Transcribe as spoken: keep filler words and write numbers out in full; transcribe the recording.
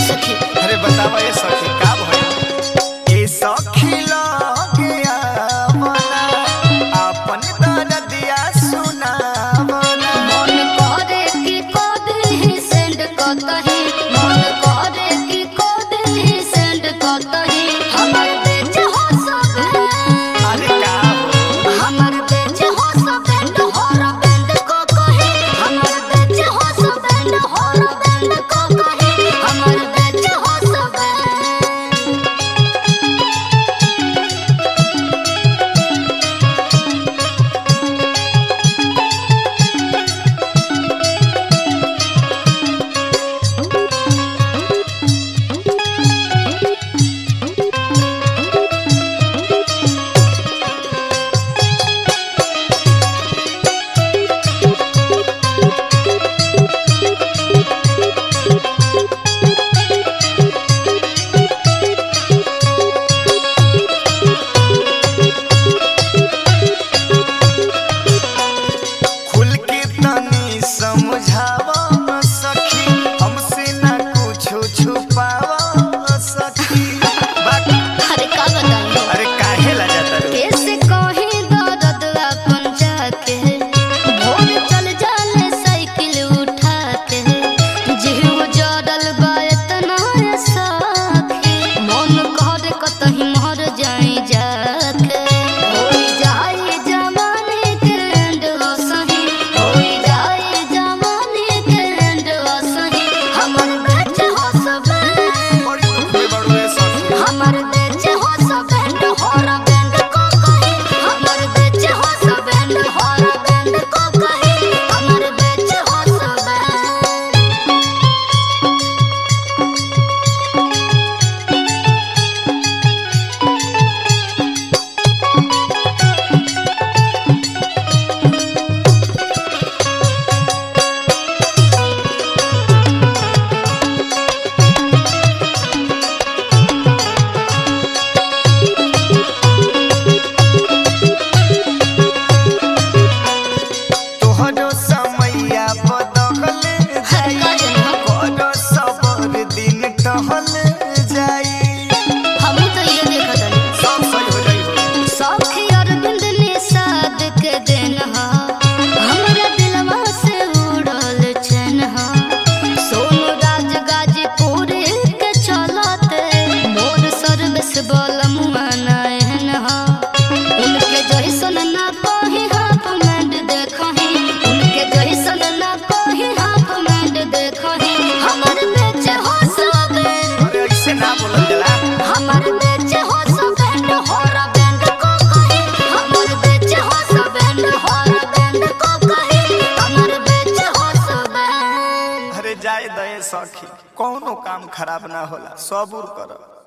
सखी। अरे बतावा ये सखी का भइल? ए सखी लगे आवना अपन दर्दिया सुनावना। मन करे कि कदे सेंड कतही, मन करे कि कदे सेंड कतही। हमर बेच हो सब अरे का हो? हमर बेच हो सब बैंड हर बैंड को कहे। हमर बेच हो सब बैंड हर बैंड को कहे। हमर बेच हो सब खुल के तनी समझावा सखी, हमसे ना कुछो छुपावा सखी। बात अरे का बताई अरे काहे ला जाता रे? कैसे कहे दर्द अपन जाके। भोर चल जाले साइकिल उठा के। जीव जड़ल बा एतना सखी। मन करे कतही मर जाई जाके। होई जाई जवानी के एंड असही। होई जाई जवानी के एंड असही। हमर बेच हो सब बड़ी दुख में बड़ो ये सखी। हमर बेच हो सब बैंड हर बैंड को कहे। हमर बेच हो सब बैंड हर बैंड को कहे। हमर बेच हो सब तोहरो समैया बदल जाई, करो सबर दिन टहल जाई। हम तो ये देखत हनी सब सही हो जाई हो। सखी अरविंद निषाद के दिन हा। हमरा दिलवा से उड़ल चैन हा। सोनू राज गाजीपुर के चलते। मोर सर्विस बलमुआ नयन हा। उनके जैसन ना कहीं हाफ मैंड देखही। उनके जैसन ना कहीं हाफ मैंड देखही। हमर बेच हो सब अरे ऐसे ना बोलल जाला। हमर बेच हो सब बैंड हर बैंड को कहे। हमर बेच हो सब बैंड हर बैंड को कहे। हमर बेच हो सब अरे जाए दे सखी, कौनो काम खराब ना होला, सबूर कर।